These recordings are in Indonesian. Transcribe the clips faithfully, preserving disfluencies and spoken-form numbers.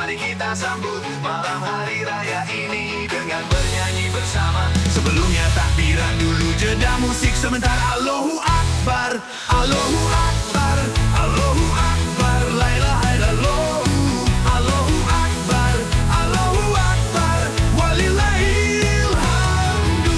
Mari kita sambut malam hari raya ini dengan bernyanyi bersama. Sebelumnya takbiran dulu, jeda musik sebentar. Allahu Akbar, Allahu Akbar, Allahu Akbar, la ilaha illallah. Allahu Akbar, Allahu Akbar, walillahil hamdu.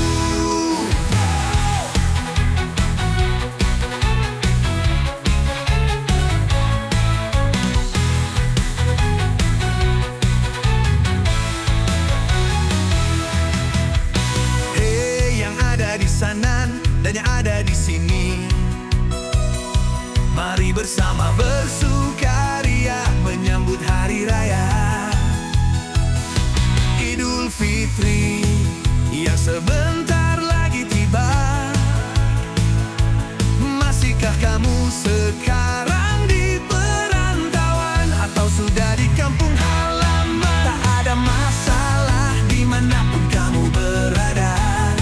Hey, yang ada di sana dan yang ada di sini, mari bersama bersukaria menyambut hari raya Idul Fitri yang sebentar lagi tiba. Masihkah kamu sekarang di perantauan atau sudah di kampung halaman? Tak ada masalah dimanapun kamu berada.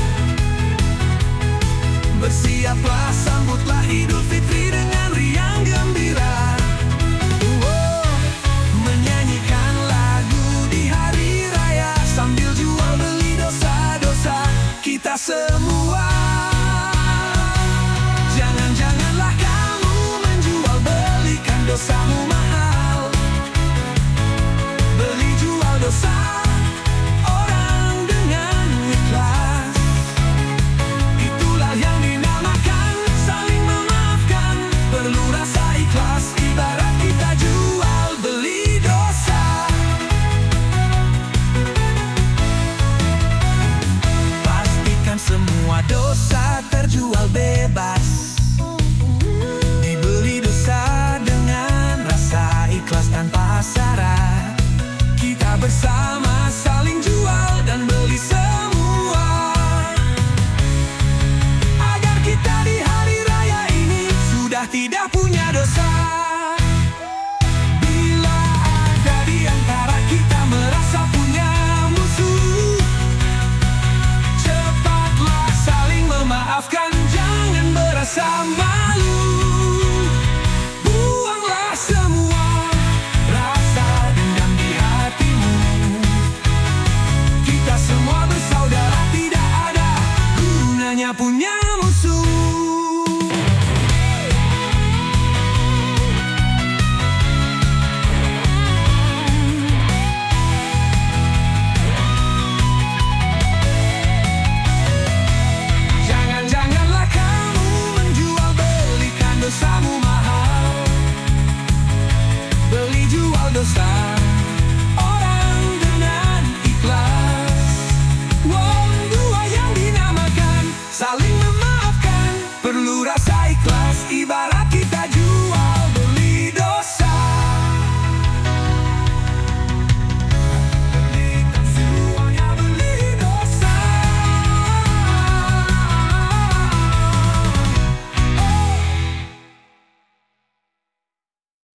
Bersiaplah, sambutlah Idul Fitri dengan riang gembira. Wow, menyanyikan lagu di hari raya sambil jual beli dosa-dosa kita semua. Jangan-janganlah kamu menjual belikan dosamu mahal. Beli jual dosa orang dengan ikhlas, itulah yang dinamakan saling memaafkan. Perlu rasa ikhlas, ibarat kita jual beli dosa. Pastikan semua dosa terjual bebas. Dibeli dosa dengan rasa ikhlas tanpa syarat. Kita bersama saling jual dan beli semua, agar kita di hari raya ini sudah tidak punya dosa. Bila ada di antara kita merasa punya musuh, cepatlah saling memaafkan, jangan berasa malu.